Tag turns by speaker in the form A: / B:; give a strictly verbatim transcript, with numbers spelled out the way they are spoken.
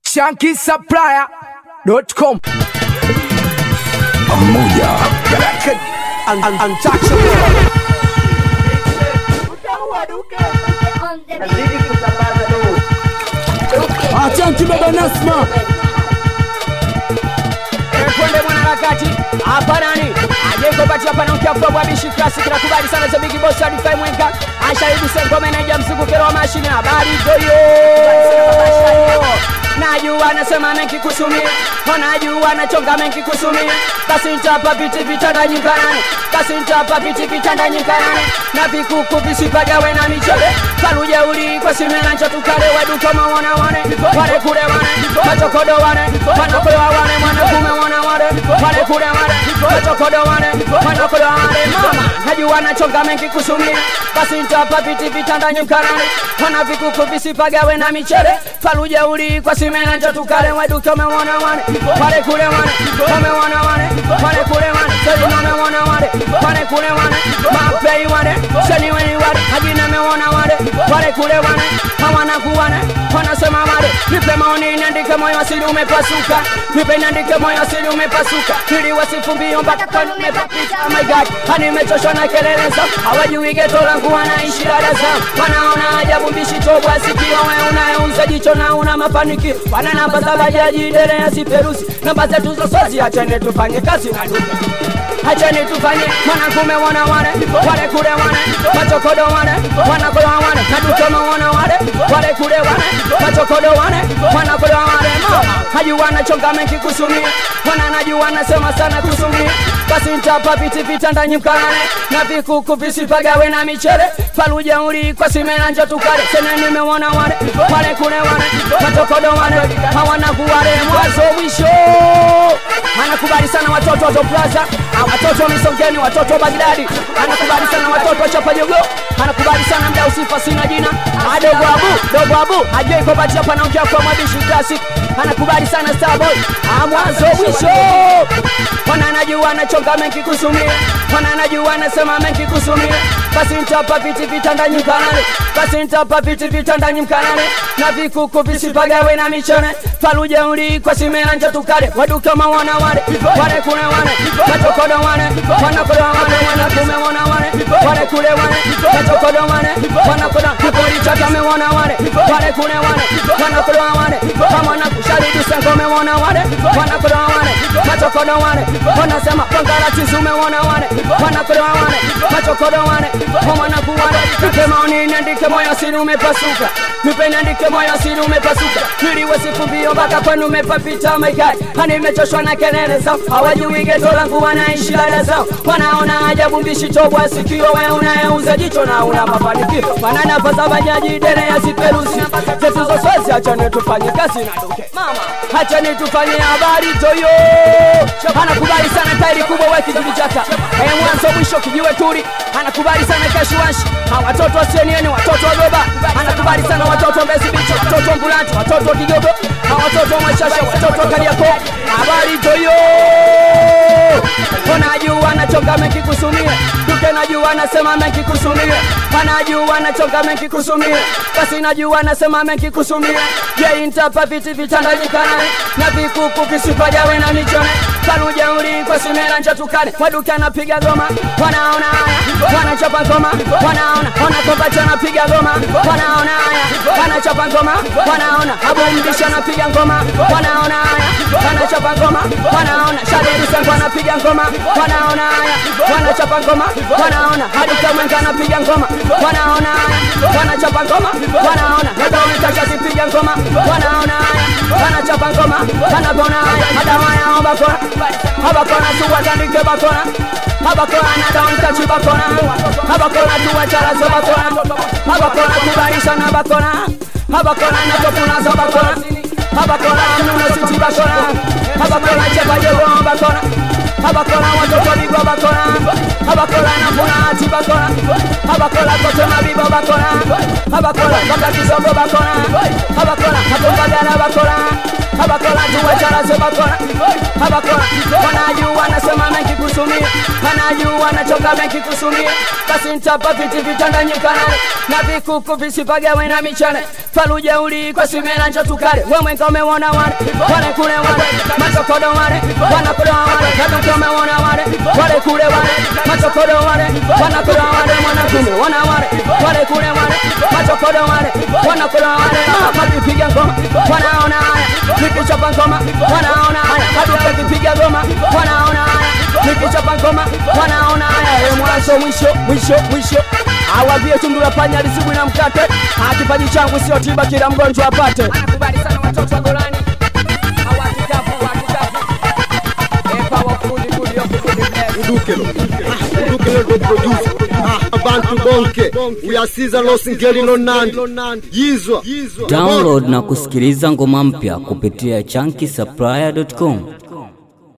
A: Shanky Supplier dot com.
B: Pamoja
A: Untouchable.
C: Asante baba Nasma.
D: Kwende mwana wakati hapa nani ajeko pati hapa na ukiafu kwa bishi classic na kubali sana za big boss hadi five mwenka ashaibu sengo meneja msuku kero mashine habari joyo najua nasema mengi kusumia najua nachonga mengi kusumia basi nitapa viti vitanda nyikane basi nitapa viti vitanda nyikane na vikuku visipagawe na michele kaluja uli kwa simena chatukale wedu kama wana wane wale kule wane machokodo wane wanakodo wane mwana kume wana wane wale kule wane machokodo wane wanakodo wane mama najua nachonga mengi kusumia basi nitapa viti vitanda nyikane wana vikuku visipagawe na michele kaluja uli kwa simena chatukale wedu kama wana wane wale kule wane kama wana wane wale kule wane seli mame wana wane wale kule wane mapei wane seli weni wane hajina me wana wane wale kule wane hawana kuwane wanasema wane nipe maoni niandike moyo asili umepasuka nipe niandike moyo asili umepasuka ili wasifu mbio mpaka kwani umepapita oh my god hani mechoshwa na kelele zao hawajui geto langu wanaishi dada zao wanaona ajabu mbishi tobwa sikio we unayeuza jicho na una mafanikio wana namba za bajaji dele ya siperusi namba zetu zosozi achane tufanye kazi na duka achane tufanye mwanakume wana wane wale kule wane machokodo wane wanakodo wane na duka wana wane wale kule wane machokodo wane wanakodo wane hajua nachonga mengi kusumia wana najua nasema sana kusumia basi nitapa viti vitanda nyikane na vikuku visipagawe na michele faluja uli kwa simena njo tukale sena nimeona wane wale kule wane machokodo wane hawana kuwale mwazo mwisho anakubali sana watoto wa Plaza watoto wa Misongeni watoto wa Baghdadi anakubali sana watoto wa Chapa Jogo anakubali sana mda usifa sina jina adogo abu dogo abu ajue kwa bati hapa naongea kwa mabishi classic anakubali sana Starboy mwazo mwisho wana najua nachonga mengi kusumia wana najua nasema mengi kusumia basi nitapa viti vitanda nyikane basi nitapa viti vitanda nyikane na vikuku visipagawe na michane faluja uli kwa simena njo tukale wadu kama wana wale wale kule wane machokodo wane wanakodo wane wanakume wana wane wale kule wane machokodo wane wanakodo kipori chaka me wana wane wale kule wane wanakodo wane kama na kusharidu sengo me wana wane wanakodo wane machokodo wane wanasema pangarati zume wana wane wanakodo wane machokodo wane wana kuwane nipe maoni niandike moyo asili umepasuka nipe niandike moyo asili umepasuka ili wasifu mbio mpaka kwenu umepapita my god hani mechoshwa na kelele zao hawajui geto langu wanaishi dada zao wanaona ajabu mbishi tobwa sikio we unayeuza jicho na una mafanikio wananapa za bajaji dele ya siperusi zetu zoswezi achane tufanye kazi na duke mama achane tufanye habari toyo anakubali sana tairi kubwa we kijuli chaka e mwanzo mwisho kijiwe turi anakubali sana keshuanshi watoto wa C N N watoto wa Goba anakubali sana watoto wa Mbezi Beach watoto wa Mbulanti watoto wa Kigogo watoto wa Mashasha watoto wa Kariako habari toyo wanajua nachonga mengi kusumia duke najua nasema mengi kusumia wanajua nachonga mengi kusumia basi najua nasema mengi kusumia je nitapa viti vitanda nyikane na vikuku visipagawe na michone kaluja uli kwa simena njo tukale waduke anapiga goma wanaona haya wanachapa ngoma wanaona wanakobacha anapiga goma wanaona haya wanachapa ngoma wanaona habu mbisha anapiga ngoma wanaona haya wanachapa ngoma wanaona shaderi sengo anapiga ngoma wanaona haya wanachapa ngoma wanaona hadi kamwenga anapiga ngoma wanaona haya wanachapa ngoma wanaona nadawi kasha kipiga ngoma wanaona haya wanachapa ngoma wanabona haya hadawana obakona abakona tuwa tandike bakona abakona nadawi kachi bakona abakona tuwa chala zo bakona abakona kubaisha na bakona abakona natopuna zo bakona abakona nuno siti bakona abakona chapa jogo bakona abakona watoto bigo bakona abakona nafuna ati bakona abakona kote mabibo bakona abakona wakati zogo bakona abakona hatumbagana bakona abakona tuwa chala zo bakona habakora wanajua nasema mengi kusumia wanajua nachoka mengi kusumia basi nitapa viti vitandanyikana na vikuku visipagawe na michane faluja uli kwa simela njo tukale wewe ngome wana wale wale kule wale machokodo wale wanakodo wale kama umeona wale wale kule wale machokodo wale wanakodo wale mwanakume wana wale wale kule wale machokodo wale wanakodo wale makipiga ngoma wanaona haya nikichapa ngoma wanaona haya hadi kipiga ngoma wanaona haya nikichapa ngoma wanaona haya mwanzo mwisho mwisho mwisho awavie tundura panya lisibwi na mkate akipaji changu sio tiba kila mgonjwa apate anakubali sana watoto wa Golani hawatikafu watikafu epa wafundi kuli yokuli
B: Uduke Uduke lo produce Abantu bonke we are Caesar Los Ngeli no Nandi Yizwa
E: Download na kusikiliza ngoma mpya kupitia chunky supplier dot com.